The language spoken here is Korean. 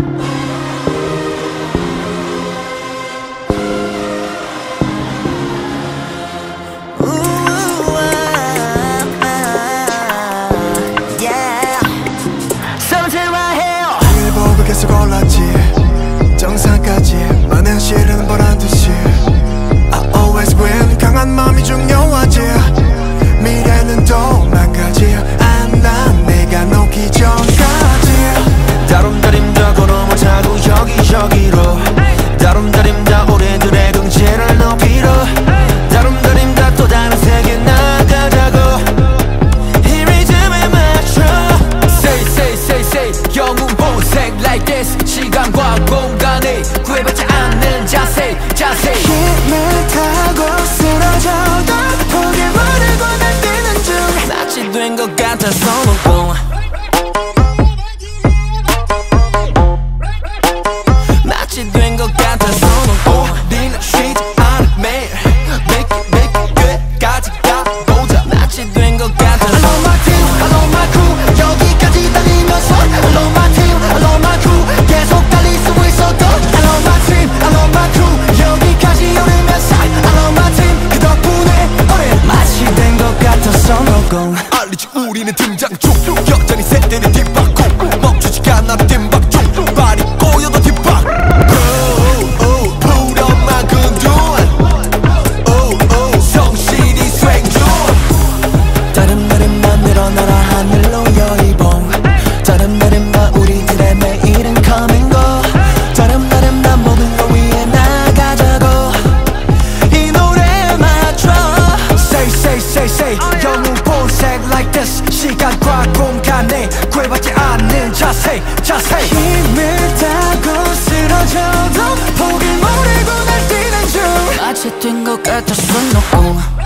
계속 올랐지 정상까지 많은 실은 보란 듯이 I always win 강한 마음이 중요하지 미래는 도망가지 난 내가 놓기 전까지 다름다림다 걸어만 자고 여기저기로 다름다림다 우리들의 경지를 높이러 다름다림다 또 다른 세계 나가자고 이 리듬에 맞춰 Say say say say 영웅 본색 like this 시간과 공간에 구애받지 않는 자세 힘을 타고 쓰러져도 포기 모르고 날뛰는 중 낯이 된 것 같아서 넌 낯이 된 것 같아서 넌 우리는 쉬지 않아 매일 make it 끝까지 가보자 낯이 된 것 같아서 I love my team, I love my crew 여기까지 달리면서 I love my team, I love my crew 계속 달릴 수 있어도 I love my team, I love my crew 여기까지 오르면서 I love my team 그 덕분에 우린 낯이 된 것 같아서 너고 알리지 우리는 등장 중 여전히 세대는 뒷바퀴 멈추지 않아 뒷박 중 발이 꼬여도 뒷박 푸른만 근두한 성실히 수행 중 다른 날에만 늘어나라 하늘로 여의봉 다른 날에만 우리들의 매일은 coming go 다른 날에만 모든 걸 위해 나가자고 이 노래에 맞춰 Say say say say 영웅 본색 like this 시간과 공간에 구애받지 않는 자세 힘을 타고 쓰러져도 포기 모르고 날뛰는 중 낯이 된 것 같았어 너